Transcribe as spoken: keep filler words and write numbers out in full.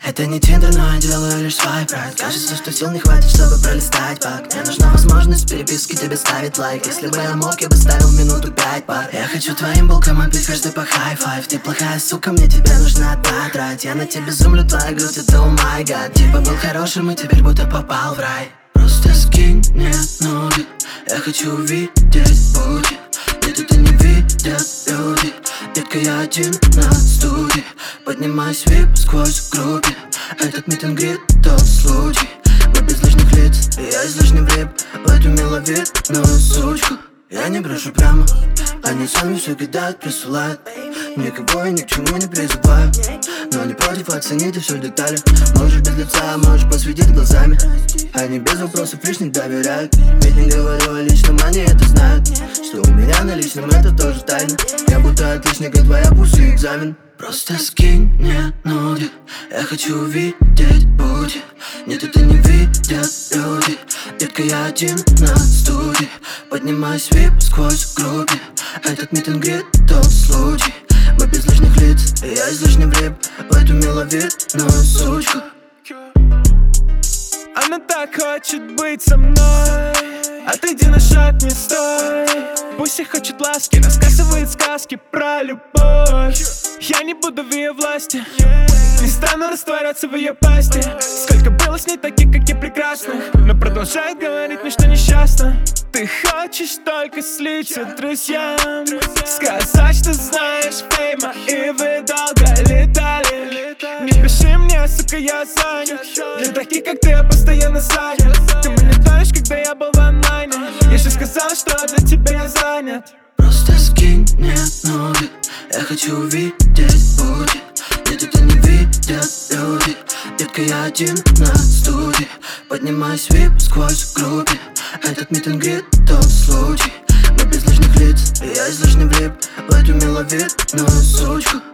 Это не Тиндер, но я делаю лишь свайп right. Кажется, что сил не хватит, чтобы пролистать пак. Мне нужна возможность переписки тебе ставить лайк. Если бы я мог, я бы ставил минуту пять пар. Я хочу твоим булкам отбить каждый по хай-файв. Ты плохая сука, мне тебе нужна потрать. Я на тебе зумлю, твоя грудь, это о май гад. Типа был хорошим и теперь будто попал в рай. Просто скинь мне ноги, я хочу увидеть пути. Нет, это не видят люди. Детка, я один на студии. Поднимаюсь вип сквозь в группе. Этот митингрид тот случай. Мы без лишних лиц, и я излишне влип в эту миловидную сучку. Я не брошу прямо, они сами все кидают, присылают. Никого и ни к чему не призываю, но не против оценить и все в деталях. Можешь без лица, можешь посветить глазами. Они без вопросов лишних доверяют. Ведь не говорю о личном, они это знают. Что у меня на личном, это тоже тайна. Я будто отличник, а твоя пусть экзамен. Просто скинь мне ноги, я хочу увидеть пути. Нет, это не видят люди. Детка, я один на студии. Поднимаюсь вип сквозь в группе. Этот митингрид тот случай. Мы без лишних лиц, и я излишне влип в эту миловидную сучку. Она так хочет быть со мной, отойди на шаг, не стой. Пусть и хочет ласки, рассказывает сказки про любовь. Я не буду в ее власти, не стану растворяться в ее пасти. Сколько было с ней таких, как я, прекрасных, но продолжает говорить мне, что несчастна. Ты хочешь только слиться друзьям, сказать, что знаешь фейма, и вы долго летали. Не пиши мне, сука, я занят. Для таких, как ты, я постоянно занят. Ты мониторишь, когда я был в онлайне. Я же сказал, что для тебя я занят. Просто скинь мне ноги, я хочу увидеть пути. Нет, это не видят люди. Детка, я один на студии. Поднимаюсь вип сквозь в группе. Этот митингрид тот случай. Мы без лишних лиц, и я излишне влип в эту миловидную сучку.